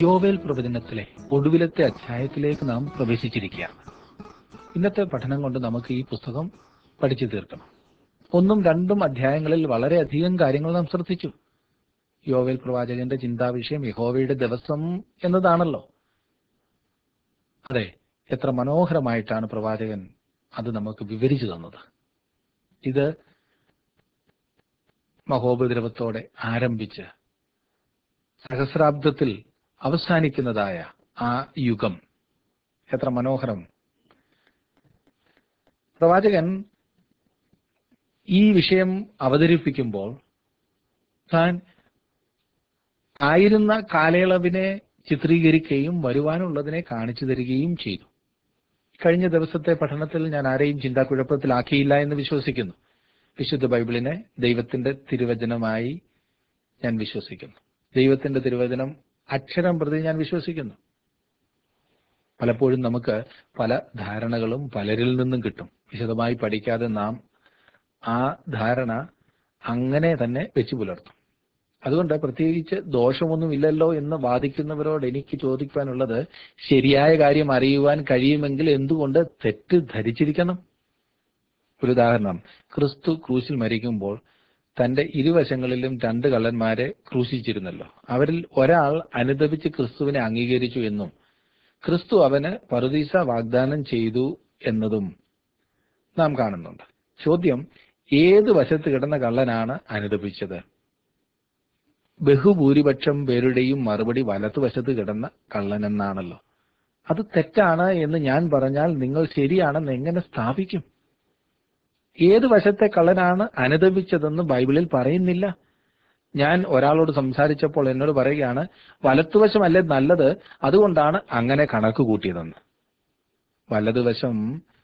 യോവേൽ പ്രവചനത്തിലെ ഒടുവിലത്തെ അധ്യായത്തിലേക്ക് നാം പ്രവേശിച്ചിരിക്കുകയാണ്. ഇന്നത്തെ പഠനം കൊണ്ട് നമുക്ക് ഈ പുസ്തകം പഠിച്ചു തീർക്കണം. 1-2 അധ്യായങ്ങളിൽ വളരെയധികം കാര്യങ്ങൾ നാം ശ്രദ്ധിച്ചു. യോവേൽ പ്രവാചകന്റെ ചിന്താവിഷയം യഹോവയുടെ ദിവസം എന്നതാണല്ലോ. അതെ, എത്ര മനോഹരമായിട്ടാണ് പ്രവാചകൻ അത് നമുക്ക് വിവരിച്ചു തന്നത്. ഇത് മഹോപദ്രവത്തോടെ ആരംഭിച്ച് സഹസ്രാബ്ദത്തിൽ അവസാനിക്കുന്നതായ ആ യുഗം എത്ര മനോഹരം. പ്രവാചകൻ ഈ വിഷയം അവതരിപ്പിക്കുമ്പോൾ താൻ ആയിരുന്ന കാലയളവിനെ ചിത്രീകരിക്കുകയും വരുവാനുള്ളതിനെ കാണിച്ചു തരികയും ചെയ്തു. കഴിഞ്ഞ ദിവസത്തെ പഠനത്തിൽ ഞാൻ ആരെയും ചിന്താക്കുഴപ്പത്തിലാക്കിയില്ല എന്ന് വിശ്വസിക്കുന്നു. വിശുദ്ധ ബൈബിളിനെ ദൈവത്തിന്റെ തിരുവചനമായി ഞാൻ വിശ്വസിക്കുന്നു. ദൈവത്തിന്റെ തിരുവചനം അക്ഷരം പ്രതി ഞാൻ വിശ്വസിക്കുന്നു. പലപ്പോഴും നമുക്ക് പല ധാരണകളും പലരിൽ നിന്നും കിട്ടും. വിശദമായി പഠിക്കാതെ നാം ആ ധാരണ അങ്ങനെ തന്നെ വെച്ചു പുലർത്തും. അതുകൊണ്ട് പ്രത്യേകിച്ച് ദോഷമൊന്നുമില്ലല്ലോ എന്ന് വാദിക്കുന്നവരോട് എനിക്ക് ചോദിക്കാനുള്ളത്, ശരിയായ കാര്യം അറിയുവാൻ കഴിയുമെങ്കിൽ എന്തുകൊണ്ട് തെറ്റ് ധരിച്ചിരിക്കണം? ഒരു ഉദാഹരണം, ക്രിസ്തു ക്രൂശിൽ മരിക്കുമ്പോൾ തന്റെ ഇരുവശങ്ങളിലും 2 കള്ളന്മാരെ ക്രൂശിച്ചിരുന്നല്ലോ. അവരിൽ ഒരാൾ അനുതപിച്ച് ക്രിസ്തുവിനെ അംഗീകരിച്ചു എന്നും ക്രിസ്തു അവന് പറുദീസ വാഗ്ദാനം ചെയ്തു എന്നതും നാം കാണുന്നുണ്ട്. ചോദ്യം, ഏത് വശത്ത് കിടന്ന കള്ളനാണ് അനുതപിച്ചത്? ബഹുഭൂരിപക്ഷം പേരുടെയും മറുപടി വലതുവശത്ത് കിടന്ന കള്ളനെന്നാണല്ലോ. അത് തെറ്റാണ് എന്ന് ഞാൻ പറഞ്ഞാൽ നിങ്ങൾ ശരിയാണെന്ന് എങ്ങനെ സ്ഥാപിക്കും? ഏത് വശത്തെ കള്ളനാണ് അനുതപിച്ചതെന്ന് ബൈബിളിൽ പറയുന്നില്ല. ഞാൻ ഒരാളോട് സംസാരിച്ചപ്പോൾ എന്നോട് പറയുകയാണ്, വലത്തുവശമല്ലേ നല്ലത്, അതുകൊണ്ടാണ് അങ്ങനെ കണക്ക് കൂട്ടിയതെന്ന്. വലതുവശം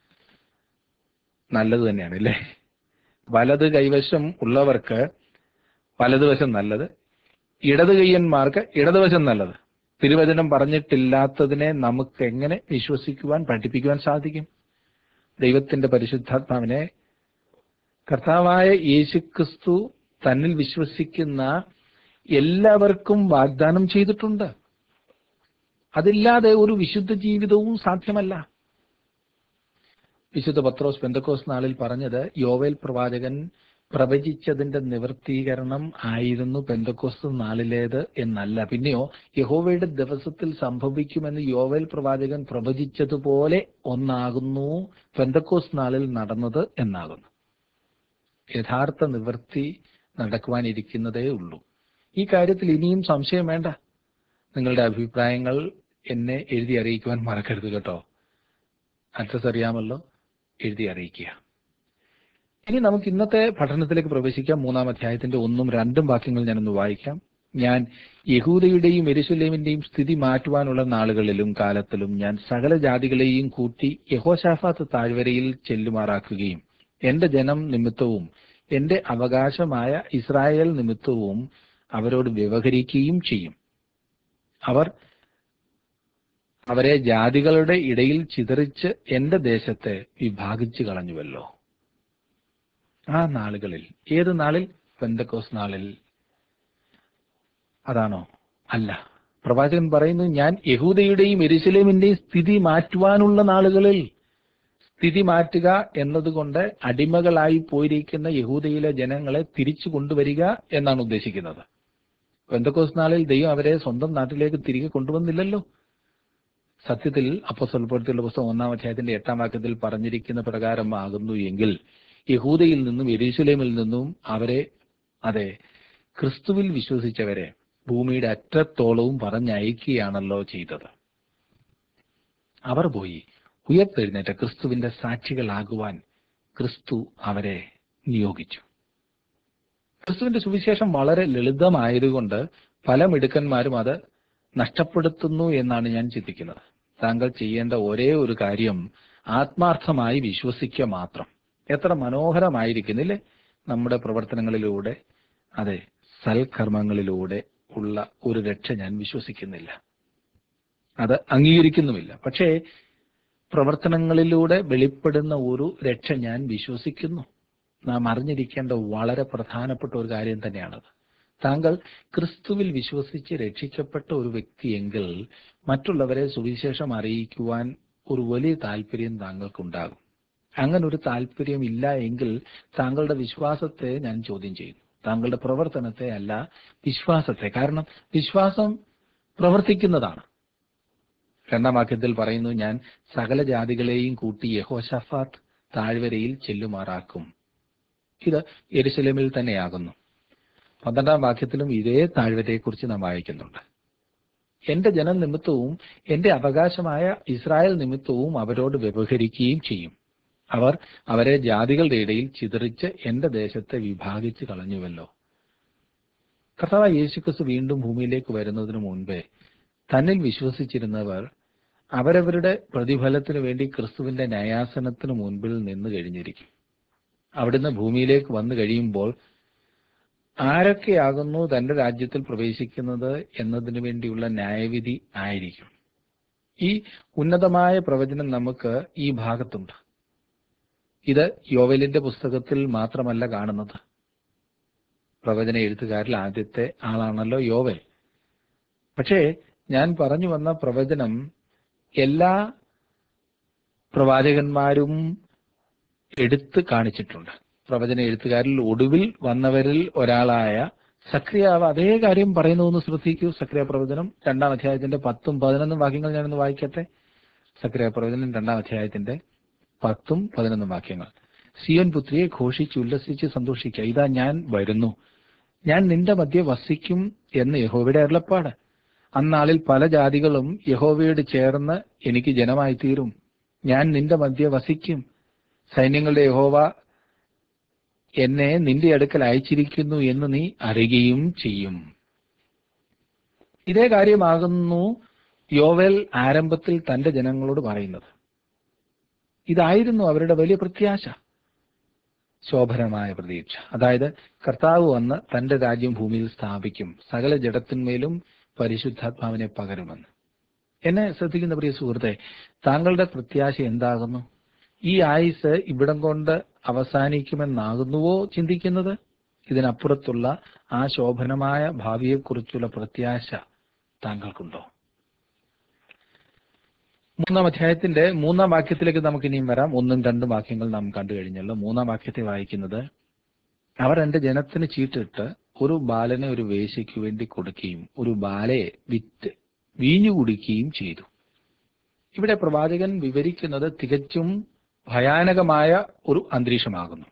നല്ലത് തന്നെയാണ് അല്ലേ? വലത് കൈവശം ഉള്ളവർക്ക് വലതുവശം നല്ലത്, ഇടത് കൈയ്യന്മാർക്ക് ഇടതുവശം നല്ലത്. തിരുവചനം പറഞ്ഞിട്ടില്ലാത്തതിനെ നമുക്ക് എങ്ങനെ വിശ്വസിക്കുവാൻ, പഠിപ്പിക്കുവാൻ സാധിക്കും? ദൈവത്തിന്റെ പരിശുദ്ധാത്മാവിനെ കർത്താവായ യേശുക്രിസ്തു തന്നിൽ വിശ്വസിക്കുന്ന എല്ലാവർക്കും വാഗ്ദാനം ചെയ്തിട്ടുണ്ട്. അതില്ലാതെ ഒരു വിശുദ്ധ ജീവിതവും സാധ്യമല്ല. വിശുദ്ധ പത്രോസ് പെന്തക്കോസ്ത് നാളിൽ പറഞ്ഞത് യോവേൽ പ്രവാചകൻ പ്രവചിച്ചതിന്റെ നിവർത്തീകരണം ആയിരുന്നു പെന്തക്കോസ്ത് നാളിലേത് എന്നല്ല. പിന്നെയോ യഹോവയുടെ ദിവസത്തിൽ സംഭവിക്കുമെന്ന് യോവേൽ പ്രവാചകൻ പ്രവചിച്ചതുപോലെ ഒന്നാകുന്നു പെന്തക്കോസ്ത് നാളിൽ നടന്നത് എന്നാകുന്നു. യഥാർത്ഥ നിവൃത്തി നടക്കുവാനിരിക്കുന്നതേ ഉള്ളൂ. ഈ കാര്യത്തിൽ ഇനിയും സംശയം വേണ്ട. നിങ്ങളുടെ അഭിപ്രായങ്ങൾ എന്നെ എഴുതി അറിയിക്കുവാൻ മറക്കരുത് കേട്ടോ. അഡ്രസ് അറിയാമല്ലോ, എഴുതി അറിയിക്കുക. ഇനി നമുക്ക് ഇന്നത്തെ പഠനത്തിലേക്ക് പ്രവേശിക്കാം. 3-ാം അധ്യായത്തിന്റെ 1-2 വാക്യങ്ങൾ ഞാനൊന്ന് വായിക്കാം. ഞാൻ യഹൂദയുടെയും യെരൂശലേമിന്റെയും സ്ഥിതി മാറ്റുവാനുള്ള നാളുകളിലും കാലത്തിലും ഞാൻ സകല ജാതികളെയും കൂട്ടി യഹോശാഫാത്ത് താഴ്വരയിൽ ചെല്ലുമാറാക്കുകയും എന്റെ ജനം നിമിത്തവും എന്റെ അവകാശമായ ഇസ്രായേൽ നിമിത്തവും അവരോട് വ്യവഹരിക്കുകയും ചെയ്യും. അവർ അവരെ ജാതികളുടെ ഇടയിൽ ചിതറിച്ച് എന്റെ ദേശത്തെ വിഭാഗിച്ചു കളഞ്ഞുവല്ലോ. ആ നാളുകളിൽ, ഏത് നാളിൽ? പെന്തക്കോസ്ത് നാളിൽ. അതാണോ? അല്ല. പ്രവാചകൻ പറയുന്നു, ഞാൻ യഹൂദയുടെയും യെരൂശലേമിന്റെയും സ്ഥിതി മാറ്റുവാനുള്ള നാളുകളിൽ. സ്ഥിതി മാറ്റുക എന്നതുകൊണ്ട് അടിമകളായി പോയിരിക്കുന്ന യഹൂദയിലെ ജനങ്ങളെ തിരിച്ചു കൊണ്ടുവരിക എന്നാണ് ഉദ്ദേശിക്കുന്നത്. പെന്തക്കോസ്ത് നാളിൽ ദൈവം അവരെ സ്വന്തം നാട്ടിലേക്ക് തിരികെ കൊണ്ടുവന്നില്ലല്ലോ. സത്യത്തിൽ അപ്പോസ്തലപ്രവൃത്തികളുടെ പുസ്തകം 1-ാം അധ്യായത്തിന്റെ 8-ാം വാക്യത്തിൽ പറഞ്ഞിരിക്കുന്ന പ്രകാരമാകുന്നു എങ്കിൽ യഹൂദയിൽ നിന്നും യെരൂശലേമിൽ നിന്നും അവരെ, അതെ, ക്രിസ്തുവിൽ വിശ്വസിച്ചവരെ ഭൂമിയുടെ അറ്റത്തോളവും പറഞ്ഞയക്കുകയാണല്ലോ ചെയ്തത്. അവർ പോയി ഉയർത്തെഴുന്നേറ്റ ക്രിസ്തുവിന്റെ സാക്ഷികളാകുവാൻ ക്രിസ്തു അവരെ നിയോഗിച്ചു. ക്രിസ്തുവിന്റെ സുവിശേഷം വളരെ ലളിതമായതുകൊണ്ട് പല മിടുക്കന്മാരും അത് നഷ്ടപ്പെടുത്തുന്നു എന്നാണ് ഞാൻ ചിന്തിക്കുന്നത്. താങ്കൾ ചെയ്യേണ്ട ഒരേ ഒരു കാര്യം ആത്മാർത്ഥമായി വിശ്വസിക്കുക മാത്രം. എത്ര മനോഹരമായിരിക്കുന്നില്ലേ? നമ്മുടെ പ്രവർത്തനങ്ങളിലൂടെ, അതെ, സൽക്കർമ്മങ്ങളിലൂടെ ഉള്ള ഒരു രക്ഷ ഞാൻ വിശ്വസിക്കുന്നില്ല, അത് അംഗീകരിക്കുന്നുമില്ല. പക്ഷേ പ്രവർത്തനങ്ങളിലൂടെ വെളിപ്പെടുന്ന ഒരു രക്ഷ ഞാൻ വിശ്വസിക്കുന്നു. നാം അറിഞ്ഞിരിക്കേണ്ട വളരെ പ്രധാനപ്പെട്ട ഒരു കാര്യം തന്നെയാണത്. താങ്കൾ ക്രിസ്തുവിൽ വിശ്വസിച്ച് രക്ഷിക്കപ്പെട്ട ഒരു വ്യക്തിയെങ്കിൽ മറ്റുള്ളവരെ സുവിശേഷം അറിയിക്കുവാൻ ഒരു വലിയ താല്പര്യം താങ്കൾക്കുണ്ടാകും. അങ്ങനെ ഒരു താല്പര്യം ഇല്ല എങ്കിൽ താങ്കളുടെ വിശ്വാസത്തെ ഞാൻ ചോദ്യം ചെയ്യുന്നു. താങ്കളുടെ പ്രവർത്തനത്തെ അല്ല, വിശ്വാസത്തെ. കാരണം വിശ്വാസം പ്രവർത്തിക്കുന്നതാണ്. 2-ാം വാക്യത്തിൽ പറയുന്നു, ഞാൻ സകല ജാതികളെയും കൂട്ടി യഹോശഫാത്ത് താഴ്വരയിൽ ചെല്ലുമാറാക്കും. ഇത് യെരുശലേമിൽ തന്നെയാകുന്നു. 12-ാം വാക്യത്തിലും ഇതേ താഴ്വരയെക്കുറിച്ച് നാം വായിക്കുന്നുണ്ട്. എന്റെ ജനം നിമിത്തവും എന്റെ അവകാശമായ ഇസ്രായേൽ നിമിത്തവും അവരോട് വ്യവഹരിക്കുകയും ചെയ്യും. അവർ അവരെ ജാതികളുടെ ഇടയിൽ ചിതറിച്ച് എന്റെ ദേശത്തെ വിഭാഗിച്ച് കളഞ്ഞുവല്ലോ. കർത്താവായ യേശുക്രിസ്തു വീണ്ടും ഭൂമിയിലേക്ക് വരുന്നതിനു മുൻപേ തന്നിൽ വിശ്വസിച്ചിരുന്നവർ അവരവരുടെ പ്രതിഫലത്തിനു വേണ്ടി ക്രിസ്തുവിന്റെ ന്യായാസനത്തിനു മുൻപിൽ നിന്ന് കഴിഞ്ഞിരിക്കും. അവിടുന്ന് ഭൂമിയിലേക്ക് വന്നു കഴിയുമ്പോൾ ആരൊക്കെയാകുന്നു തന്റെ രാജ്യത്തിൽ പ്രവേശിക്കുന്നത് എന്നതിനു വേണ്ടിയുള്ള ന്യായവിധി ആയിരിക്കും. ഈ ഉന്നതമായ പ്രവചനം നമുക്ക് ഈ ഭാഗത്തുണ്ട്. ഇത് യോവേലിന്റെ പുസ്തകത്തിൽ മാത്രമല്ല കാണുന്നത്. പ്രവചന എഴുത്തുകാരിൽ ആദ്യത്തെ ആളാണല്ലോ യോവേൽ. പക്ഷേ ഞാൻ പറഞ്ഞു വന്ന പ്രവചനം എല്ലാ പ്രവാചകന്മാരും എടുത്ത് കാണിച്ചിട്ടുണ്ട്. പ്രവചന എഴുത്തുകാരിൽ ഒടുവിൽ വന്നവരിൽ ഒരാളായ സക്രിയാവ് അതേ കാര്യം പറയുന്നുവെന്ന് ശ്രദ്ധിക്കൂ. സക്രിയ പ്രവചനം 2-ാം അധ്യായത്തിന്റെ 10ഉം 11ഉം വാക്യങ്ങൾ ഞാനൊന്ന് വായിക്കട്ടെ. സക്രിയ പ്രവചനം 2-ാം അധ്യായത്തിന്റെ 10ഉം 11ഉം വാക്യങ്ങൾ. സിയോൻ പുത്രിയെ ഘോഷിച്ച് ഉല്ലസിച്ച് സന്തോഷിക്കുക, ഇതാ ഞാൻ വരുന്നു, ഞാൻ നിന്റെ മധ്യേ വസിക്കും എന്ന് യഹോവയുടെ അരുളപ്പാട്. അന്നാളിൽ പല ജാതികളും യഹോവയോട് ചേർന്ന് എനിക്ക് ജനമായി തീരും. ഞാൻ നിന്റെ മധ്യേ വസിക്കും. സൈന്യങ്ങളുടെ യഹോവ എന്നെ നിന്റെ അടുക്കൽ അയച്ചിരിക്കുന്നു എന്ന് നീ അറിയുകയും ചെയ്യും. ഇതേ കാര്യമാകുന്നു യോവേൽ ആരംഭത്തിൽ തന്റെ ജനങ്ങളോട് പറയുന്നത്. ഇതായിരുന്നു അവരുടെ വലിയ പ്രത്യാശ, ശോഭനമായ പ്രതീക്ഷ. അതായത് കർത്താവ് വന്ന് തന്റെ രാജ്യം ഭൂമിയിൽ സ്ഥാപിക്കും, സകല ജഡത്തിന്മേലും പരിശുദ്ധാത്മാവിനെ പകരുമെന്ന്. എന്നെ ശ്രദ്ധിക്കുന്ന പ്രിയ സുഹൃത്തെ, താങ്കളുടെ പ്രത്യാശ എന്താകുന്നു? ഈ ആയുസ് ഇവിടം കൊണ്ട് അവസാനിക്കുമെന്നാകുന്നുവോ ചിന്തിക്കുന്നത്? ഇതിനപ്പുറത്തുള്ള ആ ശോഭനമായ ഭാവിയെക്കുറിച്ചുള്ള പ്രത്യാശ താങ്കൾക്കുണ്ടോ? 3-ാം അധ്യായത്തിന്റെ 3-ാം വാക്യത്തിലേക്ക് നമുക്ക് ഇനിയും വരാം. 1ഉം 2ഉം വാക്യങ്ങൾ നാം കണ്ടു കഴിഞ്ഞല്ലോ. 3-ാം വാക്യത്തെ വായിക്കുന്നത്, അവർ എന്റെ ജനത്തിന് ചീട്ടിട്ട് ഒരു ബാലനെ ഒരു വേശ്യയ്ക്ക് വേണ്ടി കൊടുക്കുകയും ഒരു ബാലയെ വിറ്റ് വീഞ്ഞു കുടിക്കുകയും ചെയ്തു. ഇവിടെ പ്രവാചകൻ വിവരിക്കുന്നത് തികച്ചും ഭയാനകമായ ഒരു അന്തരീക്ഷമാകുന്നു.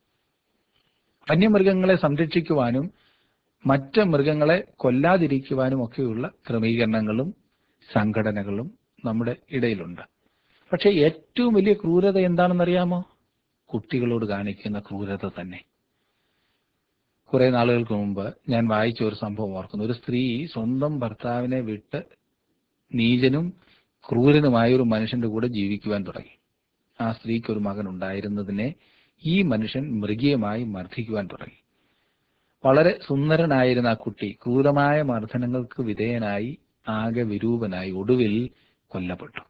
വന്യമൃഗങ്ങളെ സംരക്ഷിക്കുവാനും മറ്റ് മൃഗങ്ങളെ കൊല്ലാതിരിക്കുവാനും ഒക്കെയുള്ള ക്രമീകരണങ്ങളും സംഘടനകളും നമ്മുടെ ഇടയിലുണ്ട്. പക്ഷേ ഏറ്റവും വലിയ ക്രൂരത എന്താണെന്നറിയാമോ? കുട്ടികളോട് കാണിക്കുന്ന ക്രൂരത തന്നെ. കുറെ നാളുകൾക്ക് മുമ്പ് ഞാൻ വായിച്ച ഒരു സംഭവം ഓർക്കുന്നു. ഒരു സ്ത്രീ സ്വന്തം ഭർത്താവിനെ വിട്ട് നീചനും ക്രൂരനുമായ ഒരു മനുഷ്യന്റെ കൂടെ ജീവിക്കുവാൻ തുടങ്ങി. ആ സ്ത്രീക്ക് ഒരു മകൻ ഉണ്ടായിരുന്നതിനെ ഈ മനുഷ്യൻ മൃഗീയമായി മർദ്ദിക്കുവാൻ തുടങ്ങി. വളരെ സുന്ദരനായിരുന്ന ആ കുട്ടി ക്രൂരമായ മർദ്ദനങ്ങൾക്ക് വിധേയനായി ആകെ വിരൂപനായി ഒടുവിൽ കൊല്ലപ്പെട്ടു.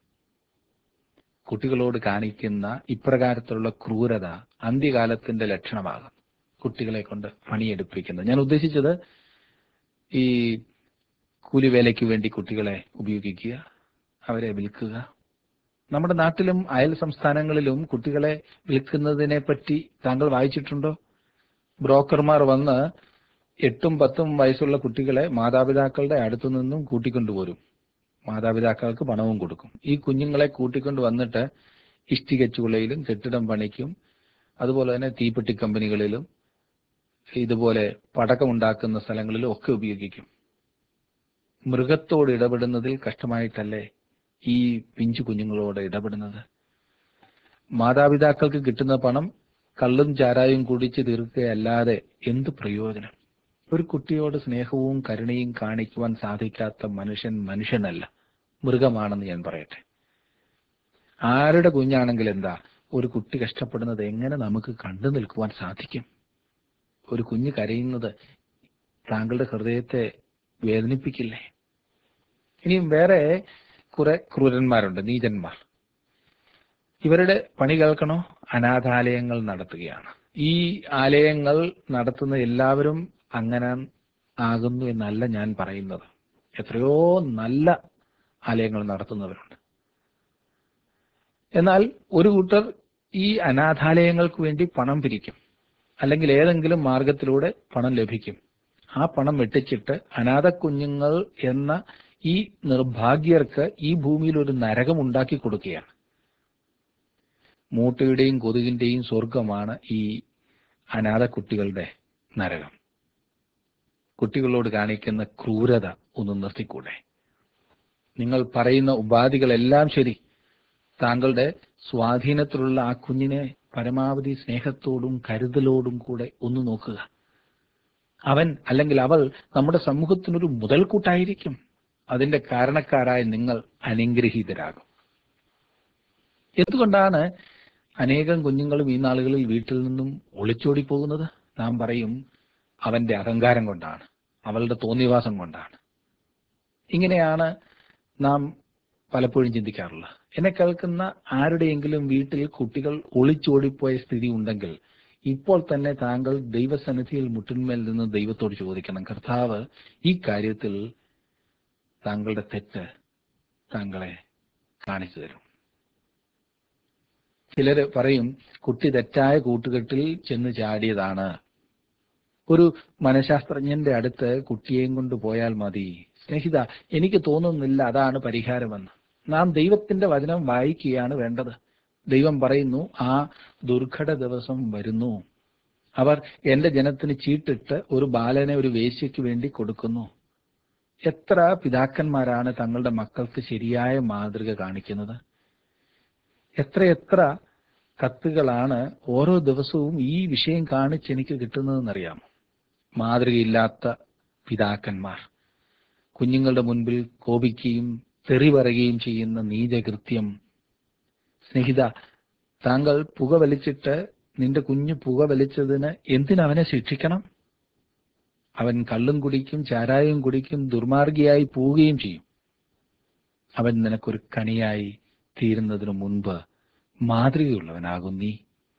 കുട്ടികളോട് കാണിക്കുന്ന ഇപ്രകാരത്തിലുള്ള ക്രൂരത അന്ത്യകാലത്തിന്റെ ലക്ഷണമാകും. കുട്ടികളെ കൊണ്ട് പണിയെടുപ്പിക്കുന്നത്, ഞാൻ ഉദ്ദേശിച്ചത് ഈ കൂലിവേലയ്ക്ക് വേണ്ടി കുട്ടികളെ ഉപയോഗിക്കുക, അവരെ വിൽക്കുക. നമ്മുടെ നാട്ടിലും അയൽ സംസ്ഥാനങ്ങളിലും കുട്ടികളെ വിൽക്കുന്നതിനെ പറ്റി താങ്കൾ വായിച്ചിട്ടുണ്ടോ? ബ്രോക്കർമാർ വന്ന് 8ഉം 10ഉം വയസ്സുള്ള കുട്ടികളെ മാതാപിതാക്കളുടെ അടുത്തു നിന്നും കൂട്ടിക്കൊണ്ടുപോരും. മാതാപിതാക്കൾക്ക് പണവും കൊടുക്കും. ഈ കുഞ്ഞുങ്ങളെ കൂട്ടിക്കൊണ്ട് വന്നിട്ട് ഇഷ്ടികച്ചുളയിലും കെട്ടിടം പണിക്കും അതുപോലെ തന്നെ തീപ്പെട്ടി കമ്പനികളിലും ഇതുപോലെ പടക്കമുണ്ടാക്കുന്ന സ്ഥലങ്ങളിലും ഒക്കെ ഉപയോഗിക്കും. മൃഗത്തോട് ഇടപെടുന്നതിൽ കഷ്ടമായിട്ടല്ലേ ഈ പിഞ്ചു കുഞ്ഞുങ്ങളോട് ഇടപെടുന്നത്? മാതാപിതാക്കൾക്ക് കിട്ടുന്ന പണം കള്ളും ചാരായും കുടിച്ച് തീർക്കുകയല്ലാതെ എന്ത് പ്രയോജനം? ഒരു കുട്ടിയോട് സ്നേഹവും കരുണയും കാണിക്കുവാൻ സാധിക്കാത്ത മനുഷ്യൻ മനുഷ്യനല്ല, മൃഗമാണെന്ന് ഞാൻ പറയട്ടെ. ആരുടെ കുഞ്ഞാണെങ്കിൽ എന്താ? ഒരു കുട്ടി കഷ്ടപ്പെടുന്നത് എങ്ങനെ നമുക്ക് കണ്ടു നിൽക്കുവാൻ സാധിക്കും? ഒരു കുഞ്ഞ് കരയുന്നത് താങ്കളുടെ ഹൃദയത്തെ വേദനിപ്പിക്കില്ലേ? ഇനിയും വേറെ കുറെ ക്രൂരന്മാരുണ്ട്, നീചന്മാർ. ഇവരുടെ പണി കേൾക്കണോ? അനാഥാലയങ്ങൾ നടത്തുകയാണ്. ഈ ആലയങ്ങൾ നടത്തുന്ന എല്ലാവരും അങ്ങനെ ആകുന്നു എന്നല്ല ഞാൻ പറയുന്നത്. എത്രയോ നല്ല ആലയങ്ങൾ നടത്തുന്നവരുണ്ട്. എന്നാൽ ഒരു കൂട്ടർ ഈ അനാഥാലയങ്ങൾക്ക് വേണ്ടി പണം പിരിക്കും, അല്ലെങ്കിൽ ഏതെങ്കിലും മാർഗത്തിലൂടെ പണം ലഭിക്കും. ആ പണം വെട്ടിച്ചിട്ട് അനാഥ കുഞ്ഞുങ്ങൾ എന്ന ഈ നിർഭാഗ്യർക്ക് ഈ ഭൂമിയിൽ ഒരു നരകം ഉണ്ടാക്കി കൊടുക്കുകയാണ്. മൂട്ടയുടെയും കൊതുകിന്റെയും സ്വർഗമാണ് ഈ അനാഥ കുട്ടികളുടെ നരകം. കുട്ടികളോട് കാണിക്കുന്ന ക്രൂരത ഒന്ന് നിർത്തിക്കൂടെ? നിങ്ങൾ പറയുന്ന ഉപാധികളെല്ലാം ശരി. താങ്കളുടെ സ്വാധീനത്തിലുള്ള ആ കുഞ്ഞിനെ പരമാവധി സ്നേഹത്തോടും കരുതലോടും കൂടെ ഒന്ന് നോക്കുക. അവൻ അല്ലെങ്കിൽ അവൾ നമ്മുടെ സമൂഹത്തിനൊരു മുതൽക്കൂട്ടായിരിക്കും. അതിന്റെ കാരണക്കാരായ നിങ്ങൾ അനുഗ്രഹീതരാകും. എന്തുകൊണ്ടാണ് അനേകം കുഞ്ഞുങ്ങളും ഈ നാളുകളിൽ വീട്ടിൽ നിന്നും ഒളിച്ചോടി പോകുന്നത്? നാം പറയും, അവന്റെ അഹങ്കാരം കൊണ്ടാണ്, അവളുടെ തോന്നിവാസം കൊണ്ടാണ്. ഇങ്ങനെയാണ് നാം പലപ്പോഴും ചിന്തിക്കാറുള്ളത്. എന്നെ കേൾക്കുന്ന ആരുടെയെങ്കിലും വീട്ടിൽ കുട്ടികൾ ഒളിച്ചോടിപ്പോയ സ്ഥിതി ഉണ്ടെങ്കിൽ ഇപ്പോൾ തന്നെ താങ്കൾ ദൈവസന്നിധിയിൽ മുട്ടിന്മേൽ നിന്ന് ദൈവത്തോട് ചോദിക്കണം, കർത്താവ്, ഈ കാര്യത്തിൽ താങ്കളുടെ തെറ്റ് താങ്കളെ കാണിച്ചു തരും. ചിലര് പറയും, കുട്ടി തെറ്റായ കൂട്ടുകെട്ടിൽ ചെന്ന് ചാടിയതാണ്. ഒരു മനഃശാസ്ത്രജ്ഞന്റെ അടുത്ത് കുട്ടിയെയും കൊണ്ട് പോയാൽ മതി. സ്നേഹിത, എനിക്ക് തോന്നുന്നില്ല അതാണ് പരിഹാരമെന്ന്. നാം ദൈവത്തിന്റെ വചനം വായിക്കുകയാണ് വേണ്ടത്. ദൈവം പറയുന്നു, ആ ദുർഘട ദിവസം വരുന്നു. അവർ എന്റെ ജനത്തിന് ചീട്ടിട്ട് ഒരു ബാലനെ ഒരു വേശ്യയ്ക്ക് വേണ്ടി കൊടുക്കുന്നു. എത്ര പിതാക്കന്മാരാണ് തങ്ങളുടെ മക്കൾക്ക് ശരിയായ മാതൃക കാണിക്കുന്നത്? എത്രയെത്ര കത്തുകളാണ് ഓരോ ദിവസവും ഈ വിഷയം കാണിച്ച് എനിക്ക് കിട്ടുന്നതെന്നറിയാമോ? മാതൃകയില്ലാത്ത പിതാക്കന്മാർ കുഞ്ഞുങ്ങളുടെ മുൻപിൽ കോപിക്കുകയും തെറി പറയുകയും ചെയ്യുന്ന നീചകൃത്യം. സ്നേഹിത, താങ്കൾ പുക വലിച്ചിട്ട് നിന്റെ കുഞ്ഞ് പുക വലിച്ചതിന് എന്തിനവനെ ശിക്ഷിക്കണം? അവൻ കള്ളും കുടിക്കും, ചാരായം കുടിക്കും, ദുർമാർഗിയായി പോവുകയും ചെയ്യും. അവൻ നിനക്കൊരു കണിയായി തീരുന്നതിനു മുൻപ് മാതൃകയുള്ളവനാകും നീ.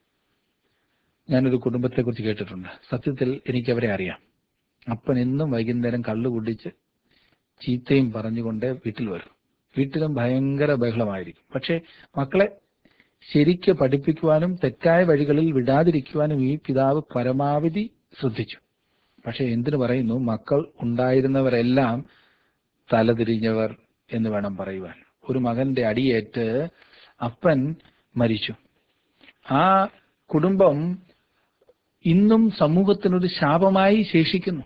ഞാനൊരു കുടുംബത്തെക്കുറിച്ച് കേട്ടിട്ടുണ്ട്. സത്യത്തിൽ എനിക്കവരെ അറിയാം. അപ്പൻ എന്നും വൈകുന്നേരം കള്ളു കുടിച്ച് ചീത്തയും പറഞ്ഞുകൊണ്ട് വീട്ടിൽ വരും. വീട്ടിലും ഭയങ്കര ബഹളമായിരിക്കും. പക്ഷെ മക്കളെ ശരിക്ക് പഠിപ്പിക്കുവാനും തെറ്റായ വഴികളിൽ വിടാതിരിക്കുവാനും ഈ പിതാവ് പരമാവധി ശ്രദ്ധിച്ചു. പക്ഷെ എന്തിനു പറയുന്നു, മക്കൾ ഉണ്ടായിരുന്നവരെല്ലാം തലതിരിഞ്ഞവർ എന്ന് വേണം പറയുവാൻ. ഒരു മകന്റെ അടിയേറ്റ് അപ്പൻ മരിച്ചു. ആ കുടുംബം ഇന്നും സമൂഹത്തിനൊരു ശാപമായി ശേഷിക്കുന്നു.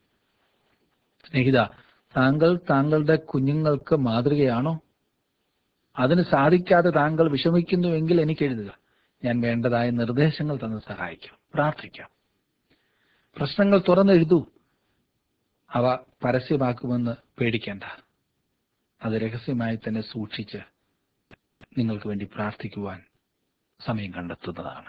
സ്നേഹിത, താങ്കൾ താങ്കളുടെ കുഞ്ഞുങ്ങൾക്ക് മാതൃകയാണോ? അതിന് സാധിക്കാതെ താങ്കൾ വിഷമിക്കുന്നുവെങ്കിൽ എനിക്ക് എഴുതുക. ഞാൻ വേണ്ടതായ നിർദ്ദേശങ്ങൾ തന്ന് സഹായിക്കാം, പ്രാർത്ഥിക്കാം. പ്രശ്നങ്ങൾ തുറന്നെഴുതൂ. അവ പരസ്യമാക്കുമെന്ന് പേടിക്കേണ്ട. അത് രഹസ്യമായി തന്നെ സൂക്ഷിച്ച് നിങ്ങൾക്ക് വേണ്ടി പ്രാർത്ഥിക്കുവാൻ സമയം കണ്ടെത്തുന്നതാണ്.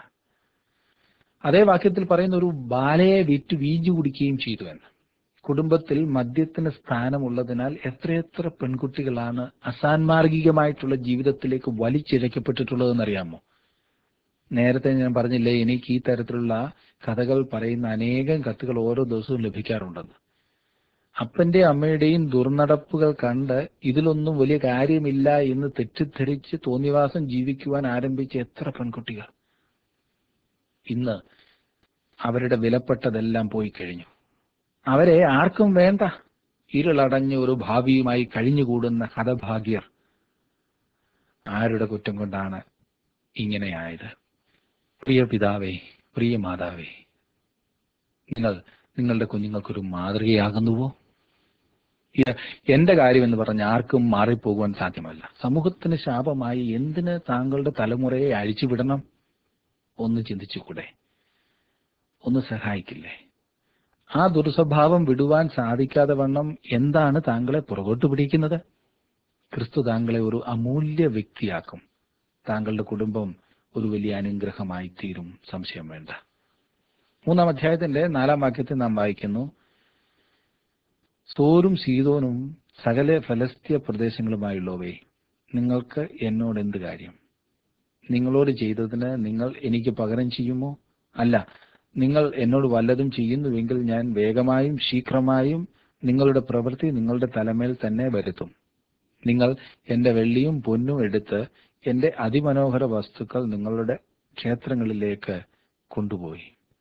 അതേ വാക്യത്തിൽ പറയുന്ന ഒരു ബാലയെ വിറ്റ് വീഞ്ഞു കുടിക്കുകയും ചെയ്തു എന്ന്. കുടുംബത്തിൽ മദ്യത്തിന് സ്ഥാനമുള്ളതിനാൽ എത്രയെത്ര പെൺകുട്ടികളാണ് അസാൻമാർഗികമായിട്ടുള്ള ജീവിതത്തിലേക്ക് വലിച്ചിഴക്കപ്പെട്ടിട്ടുള്ളതെന്നറിയാമോ? നേരത്തെ ഞാൻ പറഞ്ഞില്ലേ, എനിക്ക് ഈ തരത്തിലുള്ള കഥകൾ പറയുന്ന അനേകം കത്തുകൾ ഓരോ ദിവസവും ലഭിക്കാറുണ്ടെന്ന്. അപ്പന്റെയും അമ്മയുടെയും ദുർനടപ്പുകൾ കണ്ട് ഇതിലൊന്നും വലിയ കാര്യമില്ല എന്ന് തെറ്റിദ്ധരിച്ച് തോന്നിവാസം ജീവിക്കുവാൻ ആരംഭിച്ച എത്ര പെൺകുട്ടികൾ ഇന്ന് അവരുടെ വിലപ്പെട്ടതെല്ലാം പോയി കഴിഞ്ഞു. അവരെ ആർക്കും വേണ്ട. ഇരുളടഞ്ഞ ഒരു ഭാവിയുമായി കഴിഞ്ഞുകൂടുന്ന ഹതഭാഗ്യർ. ആരുടെ കുറ്റം കൊണ്ടാണ് ഇങ്ങനെയായത്? പ്രിയ പിതാവേ, പ്രിയ മാതാവേ, നിങ്ങൾ നിങ്ങളുടെ കുഞ്ഞുങ്ങൾക്കൊരു മാതൃകയാകുന്നുവോ? എന്റെ കാര്യം എന്ന് പറഞ്ഞ് ആർക്കും മാറിപ്പോകുവാൻ സാധ്യമല്ല. സമൂഹത്തിന് ശാപമായി എന്തിന് താങ്കളുടെ തലമുറയെ അഴിച്ചുവിടണം? ഒന്ന് ചിന്തിച്ചുകൂടെ? ഒന്ന് സഹായിക്കില്ലേ? ആ ദുർസ്വഭാവം വിടുവാൻ സാധിക്കാതെ വണ്ണം എന്താണ് താങ്കളെ പുറകോട്ട് പിടിക്കുന്നത്? ക്രിസ്തു താങ്കളെ ഒരു അമൂല്യ വ്യക്തിയാക്കും. താങ്കളുടെ കുടുംബം ഒരു വലിയ അനുഗ്രഹമായി തീരും, സംശയം വേണ്ട. 3-ാം അധ്യായത്തിന്റെ 4-ാം വാക്യത്തിൽ നാം വായിക്കുന്നു, സോരും സീദോനും സകല ഫലസ്തീയ പ്രദേശങ്ങളുമായുള്ളവേ, നിങ്ങൾക്ക് എന്നോട് എന്ത് കാര്യം? നിങ്ങളോട് ചെയ്തതിന് നിങ്ങൾ എനിക്ക് പകരം ചെയ്യുമോ? അല്ല, നിങ്ങൾ എന്നോട് വല്ലതും ചെയ്യുന്നുവെങ്കിൽ ഞാൻ വേഗമായും ശീഘ്രമായും നിങ്ങളുടെ പ്രവൃത്തി നിങ്ങളുടെ തലമേൽ തന്നെ വരുത്തും. നിങ്ങൾ എന്റെ വെള്ളിയും പൊന്നും എടുത്ത് എന്റെ അതിമനോഹര വസ്തുക്കൾ നിങ്ങളുടെ ക്ഷേത്രങ്ങളിലേക്ക് കൊണ്ടുപോയി.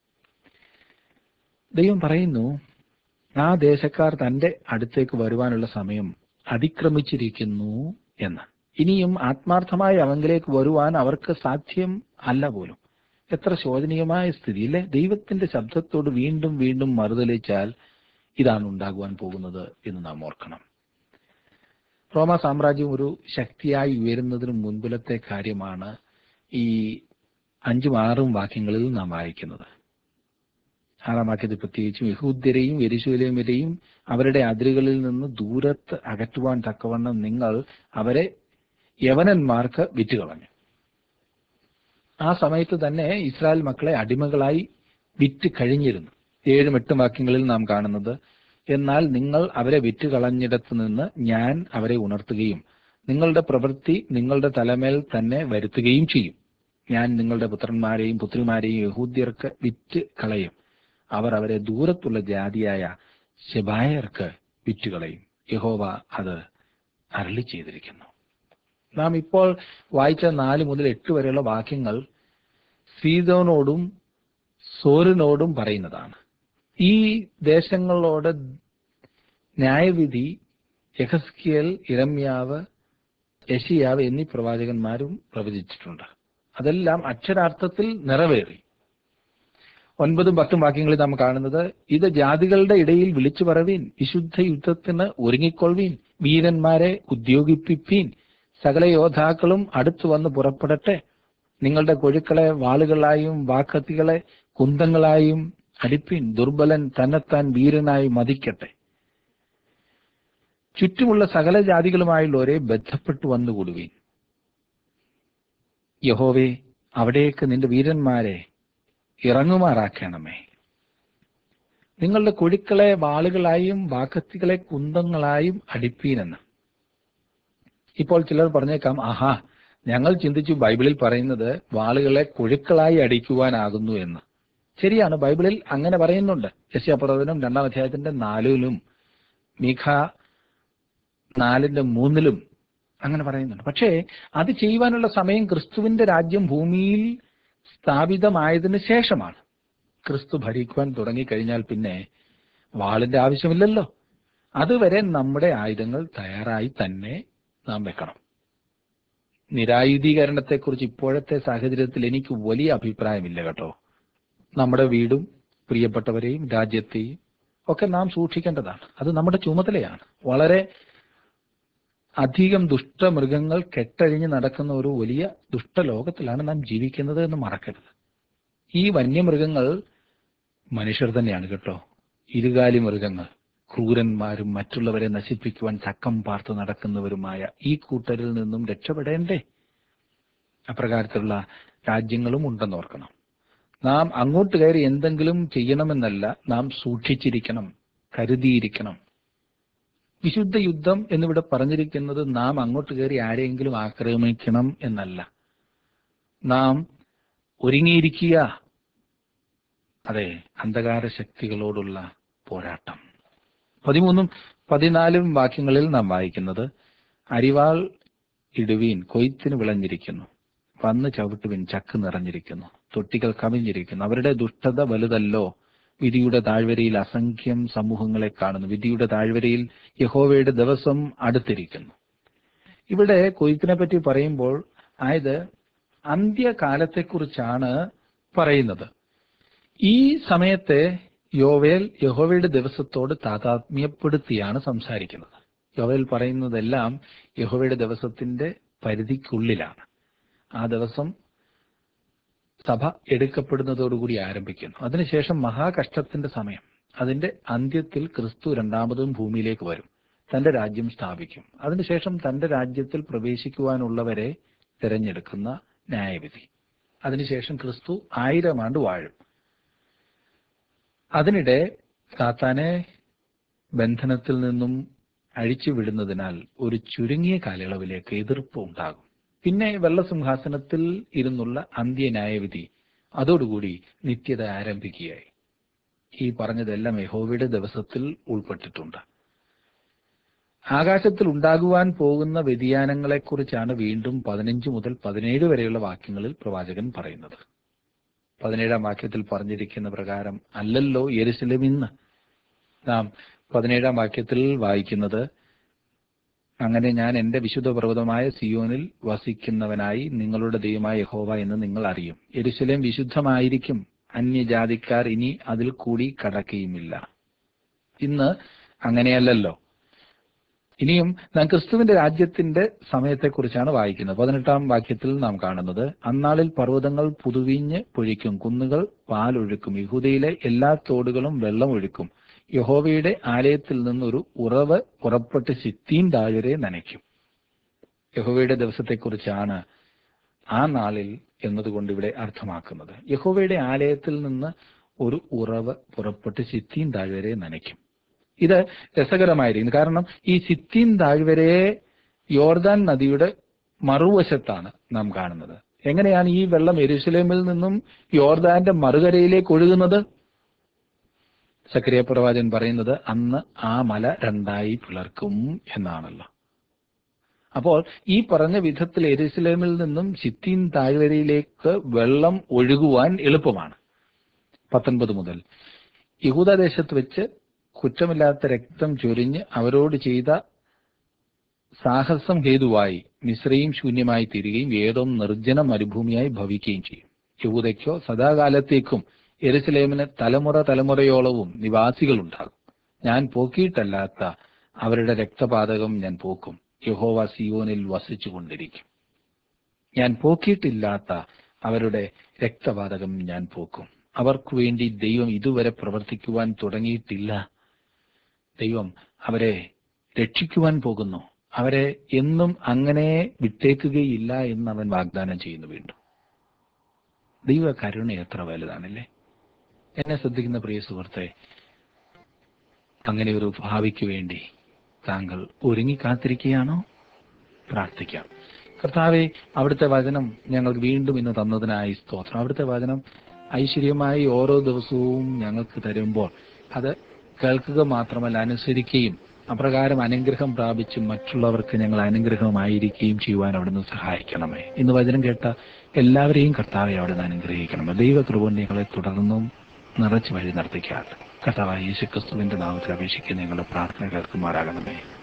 ദൈവം പറയുന്നു, ആ ദേശക്കാർ തന്റെ അടുത്തേക്ക് വരുവാനുള്ള സമയം അതിക്രമിച്ചിരിക്കുന്നു എന്ന്. ഇനിയും ആത്മാർത്ഥമായി അവങ്കിലേക്ക് വരുവാൻ അവർക്ക് സാധ്യം അല്ല പോലും. എത്ര ശോചനീയമായ സ്ഥിതി അല്ലേ? ദൈവത്തിന്റെ ശബ്ദത്തോട് വീണ്ടും വീണ്ടും മറുതലിച്ചാൽ ഇതാണ് ഉണ്ടാകുവാൻ പോകുന്നത് എന്ന് നാം ഓർക്കണം. റോമ സാമ്രാജ്യം ഒരു ശക്തിയായി ഉയരുന്നതിന് മുൻപിലത്തെ കാര്യമാണ് ഈ 5ഉം 6ഉം വാക്യങ്ങളിൽ നാം വായിക്കുന്നത്. 6ആം വാക്യത്തിൽ പ്രത്യേകിച്ചും യഹൂദ്യരെയും യെരൂശലേമ്യരെയും അവരുടെ അതിരുകളിൽ നിന്ന് ദൂരത്ത് അകറ്റുവാൻ തക്കവണ്ണം നിങ്ങൾ അവരെ യവനന്മാർക്ക് വിറ്റുകളഞ്ഞു. ആ സമയത്ത് തന്നെ ഇസ്രായേൽ മക്കളെ അടിമകളായി വിറ്റ് കഴിഞ്ഞിരുന്നു. 7ഉം 8ഉം വാക്യങ്ങളിൽ നാം കാണുന്നത്, എന്നാൽ നിങ്ങൾ അവരെ വിറ്റുകളഞ്ഞിടത്ത് നിന്ന് ഞാൻ അവരെ ഉണർത്തുകയും നിങ്ങളുടെ പ്രവൃത്തി നിങ്ങളുടെ തലമേൽ തന്നെ വരുത്തുകയും ചെയ്യും. ഞാൻ നിങ്ങളുടെ പുത്രന്മാരെയും പുത്രിമാരെയും യഹൂദ്യർക്ക് വിറ്റ് കളയും. അവർ അവരെ ദൂരത്തുള്ള ജാതിയായ ശെബായർക്ക് വിറ്റുകളയും. യഹോവ അത് അരുളി ചെയ്തിരിക്കുന്നു. നാം ഇപ്പോൾ വായിച്ച 4 മുതൽ 8 വരെയുള്ള വാക്യങ്ങൾ സീദോനോടും സോരിനോടും പറയുന്നതാണ്. ഈ ദേശങ്ങളോട് ന്യായവിധി യെഹെസ്കേൽ, യിരെമ്യാവ്, യെശയ്യാവ് എന്നീ പ്രവാചകന്മാരും പ്രവചിച്ചിട്ടുണ്ട്. അതെല്ലാം അക്ഷരാർത്ഥത്തിൽ നിറവേറി. 9ഉം 10ഉം വാക്യങ്ങളിൽ നാം കാണുന്നത്, ഇത് ജാതികളുടെ ഇടയിൽ വിളിച്ചു പറവീൻ, വിശുദ്ധ യുദ്ധത്തിന് ഒരുങ്ങിക്കൊള്ളുവീൻ, വീരന്മാരെ ഉദ്യോഗിപ്പിപ്പീൻ, സകല യോദ്ധാക്കളും അടുത്തു വന്ന് പുറപ്പെടട്ടെ. നിങ്ങളുടെ കൊഴുക്കളെ വാളുകളായും വാക്കത്തികളെ കുന്തങ്ങളായും അടിപ്പീൻ. ദുർബലൻ തന്നെത്താൻ വീരനായി മതിക്കട്ടെ. ചുറ്റുമുള്ള സകല ജാതികളുമായുള്ളവരെ ബന്ധപ്പെട്ടു വന്നുകൂടുവീൻ. യഹോവേ, അവിടേക്ക് നിന്റെ വീരന്മാരെ ഇറങ്ങുമാറാക്കണമേ. നിങ്ങളുടെ കൊഴുക്കളെ വാളുകളായും വാക്കത്തികളെ കുന്തങ്ങളായും അടിപ്പീനെന്ന്. ഇപ്പോൾ ചിലർ പറഞ്ഞേക്കാം, ആഹാ, ഞങ്ങൾ ചിന്തിച്ചു ബൈബിളിൽ പറയുന്നത് വാളുകളെ കൊഴുക്കളായി അടിക്കുവാനാകുന്നു എന്ന്. ശരിയാണ്, ബൈബിളിൽ അങ്ങനെ പറയുന്നുണ്ട്. യെശയ്യാപ്രവചനം 2-ാം അധ്യായത്തിന്റെ 4-ലും മീഖ 4:3 അങ്ങനെ പറയുന്നുണ്ട്. പക്ഷേ അത് ചെയ്യുവാനുള്ള സമയം ക്രിസ്തുവിന്റെ രാജ്യം ഭൂമിയിൽ സ്ഥാപിതമായതിനു ശേഷമാണ്. ക്രിസ്തു ഭരിക്കുവാൻ തുടങ്ങിക്കഴിഞ്ഞാൽ പിന്നെ വാളിന്റെ ആവശ്യമില്ലല്ലോ. അതുവരെ നമ്മുടെ ആയുധങ്ങൾ തയ്യാറായി തന്നെ നാം വെക്കണം. നിരായുധീകരണത്തെക്കുറിച്ച് ഇപ്പോഴത്തെ സാഹചര്യത്തിൽ എനിക്ക് വലിയ അഭിപ്രായമില്ല കേട്ടോ. നമ്മുടെ വീടും പ്രിയപ്പെട്ടവരെയും രാജ്യത്തെയും ഒക്കെ നാം സൂക്ഷിക്കേണ്ടതാണ്. അത് നമ്മുടെ ചുമതലയാണ്. വളരെ അധികം ദുഷ്ടമൃഗങ്ങൾ കെട്ടഴിഞ്ഞ് നടക്കുന്ന ഒരു വലിയ ദുഷ്ടലോകത്തിലാണ് നാം ജീവിക്കുന്നത് എന്ന് മറക്കരുത്. ഈ വന്യമൃഗങ്ങൾ മനുഷ്യർ തന്നെയാണ് കേട്ടോ. ഇരുകാലി മൃഗങ്ങൾ, ക്രൂരന്മാരും മറ്റുള്ളവരെ നശിപ്പിക്കുവാൻ തക്കം പാർത്ത് നടക്കുന്നവരുമായ ഈ കൂട്ടരിൽ നിന്നും രക്ഷപ്പെടേണ്ടേ? അപ്രകാരത്തിലുള്ള രാജ്യങ്ങളും ഉണ്ടെന്നോർക്കണം. നാം അങ്ങോട്ട് കയറി എന്തെങ്കിലും ചെയ്യണമെന്നല്ല, നാം സൂക്ഷിച്ചിരിക്കണം, കരുതിയിരിക്കണം. വിശുദ്ധ യുദ്ധം എന്നിവിടെ പറഞ്ഞിരിക്കുന്നത് നാം അങ്ങോട്ട് കയറി ആരെയെങ്കിലും ആക്രമിക്കണം എന്നല്ല. നാം ഒരുങ്ങിയിരിക്കുക. അതെ, അന്ധകാര ശക്തികളോടുള്ള പോരാട്ടം. 13ഉം 14ഉം വാക്യങ്ങളിൽ നാം വായിക്കുന്നത്, അരിവാൾ ഇടുവീൻ, കൊയ്ത്തിന് വിളഞ്ഞിരിക്കുന്നു, വന്ന് ചവിട്ടുവിൻ, ചക്ക് നിറഞ്ഞിരിക്കുന്നു, തൊട്ടികൾ കവിഞ്ഞിരിക്കുന്നു. അവരുടെ ദുഷ്ടത വലുതല്ലോ. വിധിയുടെ താഴ്വരയിൽ അസംഖ്യം സമൂഹങ്ങളെ കാണുന്നു. വിധിയുടെ താഴ്വരയിൽ യഹോവയുടെ ദിവസം അടുത്തിരിക്കുന്നു. ഇവിടെ കൊയ്ത്തിനെ പറ്റി പറയുമ്പോൾ ആയത് അന്ത്യകാലത്തെക്കുറിച്ചാണ് പറയുന്നത്. ഈ സമയത്തെ യോവേൽ യഹോവയുടെ ദിവസത്തോട് താതാത്മ്യപ്പെടുത്തിയാണ് സംസാരിക്കുന്നത്. യോവേൽ പറയുന്നതെല്ലാം യഹോവയുടെ ദിവസത്തിന്റെ പരിധിക്കുള്ളിലാണ്. ആ ദിവസം സഭ എടുക്കപ്പെടുന്നതോടുകൂടി ആരംഭിക്കുന്നു. അതിനുശേഷം മഹാകഷ്ടത്തിന്റെ സമയം. അതിന്റെ അന്ത്യത്തിൽ ക്രിസ്തു രണ്ടാമതും ഭൂമിയിലേക്ക് വരും, തന്റെ രാജ്യം സ്ഥാപിക്കും. അതിനുശേഷം തന്റെ രാജ്യത്തിൽ പ്രവേശിക്കുവാനുള്ളവരെ തിരഞ്ഞെടുക്കുന്ന ന്യായവിധി. അതിനുശേഷം ക്രിസ്തു 1000 ആണ്ട് വാഴും. അതിനിടെ സാത്താനെ ബന്ധനത്തിൽ നിന്നും അഴിച്ചുവിടുന്നതിനാൽ ഒരു ചുരുങ്ങിയ കാലയളവിലേക്ക് എതിർപ്പ് ഉണ്ടാകും. പിന്നെ വെള്ളസിംഹാസനത്തിൽ ഇരുന്നുള്ള അന്ത്യന്യായവിധി അതോടുകൂടി നിത്യത ആരംഭിക്കുകയായി. ഈ പറഞ്ഞതെല്ലാം യഹോവയുടെ ദിവസത്തിൽ ഉൾപ്പെട്ടിട്ടുണ്ട്. ആകാശത്തിൽ ഉണ്ടാകുവാൻ പോകുന്ന വ്യതിയാനങ്ങളെക്കുറിച്ചാണ് വീണ്ടും 15 മുതൽ 17 വരെയുള്ള വാക്യങ്ങളിൽ പ്രവാചകൻ പറയുന്നത്. 17-ാം വാക്യത്തിൽ പറഞ്ഞിരിക്കുന്ന പ്രകാരം അല്ലല്ലോ യെരുശലേം ഇന്ന്. നാം 17-ാം വാക്യത്തിൽ വായിക്കുന്നത്, അങ്ങനെ ഞാൻ എന്റെ വിശുദ്ധ പർവ്വതമായ സിയോനിൽ വസിക്കുന്നവനായി നിങ്ങളുടെ ദൈവമായ യഹോവ എന്ന് നിങ്ങൾ അറിയും. യെരുശലേം വിശുദ്ധമായിരിക്കും, അന്യജാതിക്കാർ ഇനി അതിൽ കൂടി കടക്കുകയുമില്ല. ഇന്ന് അങ്ങനെയല്ലല്ലോ. ഇനിയും നാം ക്രിസ്തുവിന്റെ രാജ്യത്തിന്റെ സമയത്തെക്കുറിച്ചാണ് വായിക്കുന്നത്. 18-ാം വാക്യത്തിൽ നാം കാണുന്നത്, അന്നാളിൽ പർവ്വതങ്ങൾ പുതുവീഞ്ഞ് പൊഴിക്കും, കുന്നുകൾ പാലൊഴുക്കും, യഹൂദയിലെ എല്ലാ തോടുകളും വെള്ളം ഒഴുക്കും. യഹോവയുടെ ആലയത്തിൽ നിന്നൊരു ഉറവ് പുറപ്പെട്ട് സിത്തീം താഴ്വരെ നനയ്ക്കും. യഹോവയുടെ ദിവസത്തെക്കുറിച്ചാണ് ആ നാളിൽ എന്നതുകൊണ്ട് ഇവിടെ അർത്ഥമാക്കുന്നത്. യഹോവയുടെ ആലയത്തിൽ നിന്ന് ഒരു ഉറവ് പുറപ്പെട്ട് സിത്തീം താഴ്വരെ നനയ്ക്കും. ഇത് രസകരമായിരിക്കുന്നു. കാരണം ഈ സിത്തീം താഴ്വരയെ യോർദാൻ നദിയുടെ മറുവശത്താണ് നാം കാണുന്നത്. എങ്ങനെയാണ് ഈ വെള്ളം യെരൂശലേമിൽ നിന്നും യോർദാന്റെ മറുകരയിലേക്ക് ഒഴുകുന്നത്? സക്കറിയ പ്രവാചകൻ പറയുന്നത് അന്ന് ആ മല രണ്ടായി പിളർക്കും എന്നാണല്ലോ. അപ്പോൾ ഈ പറഞ്ഞ വിധത്തിൽ യെരൂശലേമിൽ നിന്നും സിത്തീം താഴ്വരയിലേക്ക് വെള്ളം ഒഴുകുവാൻ എളുപ്പമാണ്. 19 മുതൽ, യഹൂദദേശത്ത് വെച്ച് കുറ്റമില്ലാത്ത രക്തം ചൊരിഞ്ഞ് അവരോട് ചെയ്ത സാഹസം ഹേതുവായി മിസ്രയീം ശൂന്യമായി തീരുകയും ഏദോം നിർജ്ജന മരുഭൂമിയായി ഭവിക്കുകയും ചെയ്യും. യഹൂദയ്ക്കോ സദാകാലത്തേക്കും യെരൂശലേമിന് തലമുറ തലമുറയോളവും നിവാസികളുണ്ടാകും. ഞാൻ പോക്കിയിട്ടല്ലാത്ത അവരുടെ രക്തപാതകം ഞാൻ പോക്കും. യഹോവ സിയോനിൽ വസിച്ചു കൊണ്ടിരിക്കും. ഞാൻ പോക്കിയിട്ടില്ലാത്ത അവരുടെ രക്തപാതകം ഞാൻ പോക്കും. അവർക്കു വേണ്ടി ദൈവം ഇതുവരെ പ്രവർത്തിക്കുവാൻ തുടങ്ങിയിട്ടില്ല. ദൈവം അവരെ രക്ഷിക്കുവാൻ പോകുന്നു. അവരെ എന്നും അങ്ങനെ വിട്ടേക്കുകയില്ല എന്ന് അവൻ വാഗ്ദാനം ചെയ്യുന്നു. വീണ്ടും ദൈവ കരുണ എത്ര വലുതാണല്ലേ. എന്നെ ശ്രദ്ധിക്കുന്ന പ്രിയ സുഹൃത്തെ, അങ്ങനെ ഒരു ഭാവിക്ക് വേണ്ടി താങ്കൾ ഒരുങ്ങി കാത്തിരിക്കുകയാണോ? പ്രാർത്ഥിക്കാം. കർത്താവെ, അവിടുത്തെ വചനം ഞങ്ങൾക്ക് വീണ്ടും ഇന്ന് തന്നതിനായി സ്തോത്രം. അവിടുത്തെ വചനം ഐശ്വര്യമായി ഓരോ ദിവസവും ഞങ്ങൾക്ക് തരുമ്പോൾ അത് കേൾക്കുക മാത്രമല്ല, അനുസരിക്കുകയും അപ്രകാരം അനുഗ്രഹം പ്രാപിച്ച് മറ്റുള്ളവർക്ക് ഞങ്ങൾ അനുഗ്രഹമായിരിക്കുകയും ചെയ്യുവാൻ അവിടുന്ന് സഹായിക്കണമേ. ഇന്ന് വചനം കേട്ട എല്ലാവരെയും കർത്താവെ അവിടുന്ന് അനുഗ്രഹിക്കണമേ. ദൈവകൃപ കൊണ്ട് ഞങ്ങളെ തുടർന്നും നിറച്ച് വഴി നടത്തിക്കാറ്. കർത്താവായ യേശുക്രിസ്തുവിന്റെ നാമത്തിൽ അപേക്ഷിക്കുന്ന ഞങ്ങളുടെ പ്രാർത്ഥന കേൾക്കുമാറാകണമേ.